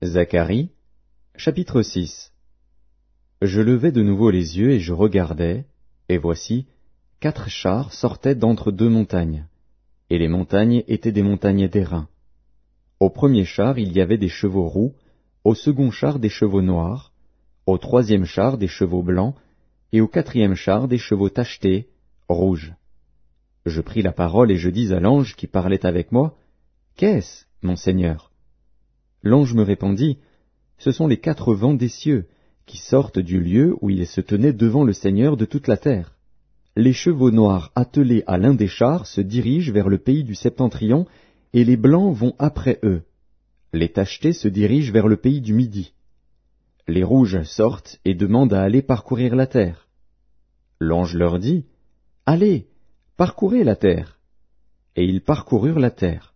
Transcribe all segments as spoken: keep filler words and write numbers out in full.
Zacharie, chapitre six. Je levai de nouveau les yeux et je regardai, et voici, quatre chars sortaient d'entre deux montagnes, et les montagnes étaient des montagnes d'airain. Au premier char il y avait des chevaux roux, au second char des chevaux noirs, au troisième char des chevaux blancs, et au quatrième char des chevaux tachetés, rouges. Je pris la parole et je dis à l'ange qui parlait avec moi, « Qu'est-ce, mon Seigneur ?» L'ange me répondit, « Ce sont les quatre vents des cieux, qui sortent du lieu où ils se tenaient devant le Seigneur de toute la terre. Les chevaux noirs attelés à l'un des chars se dirigent vers le pays du septentrion, et les blancs vont après eux. Les tachetés se dirigent vers le pays du midi. Les rouges sortent et demandent à aller parcourir la terre. L'ange leur dit, « Allez, parcourez la terre. » Et ils parcoururent la terre.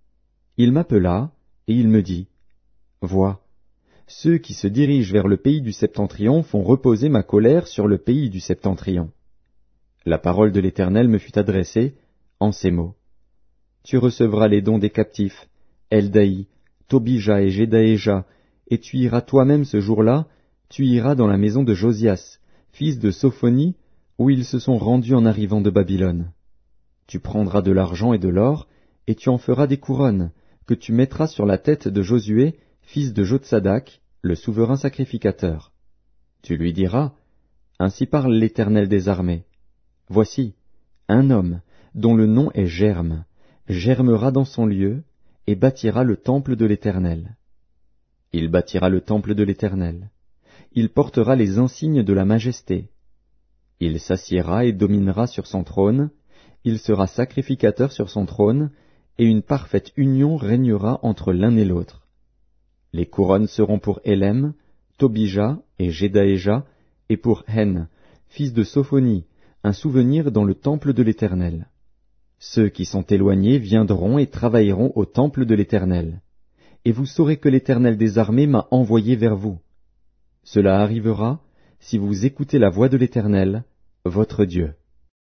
Il m'appela, et il me dit, « Vois, ceux qui se dirigent vers le pays du septentrion font reposer ma colère sur le pays du septentrion. » La parole de l'Éternel me fut adressée en ces mots. « Tu recevras les dons des captifs, Eldaï, Tobija et Jedaéja, et tu iras toi-même ce jour-là, tu iras dans la maison de Josias, fils de Sophonie, où ils se sont rendus en arrivant de Babylone. Tu prendras de l'argent et de l'or, et tu en feras des couronnes, que tu mettras sur la tête de Josué, fils de Jotsadak, le souverain sacrificateur. Tu lui diras, « Ainsi parle l'Éternel des armées. Voici, un homme, dont le nom est Germe, germera dans son lieu, et bâtira le temple de l'Éternel. Il bâtira le temple de l'Éternel. Il portera les insignes de la majesté. Il s'assiera et dominera sur son trône, il sera sacrificateur sur son trône, et une parfaite union régnera entre l'un et l'autre. Les couronnes seront pour Élem, Tobija et Jedaéja, et pour Hen, fils de Sophonie, un souvenir dans le temple de l'Éternel. Ceux qui sont éloignés viendront et travailleront au temple de l'Éternel. Et vous saurez que l'Éternel des armées m'a envoyé vers vous. Cela arrivera si vous écoutez la voix de l'Éternel, votre Dieu.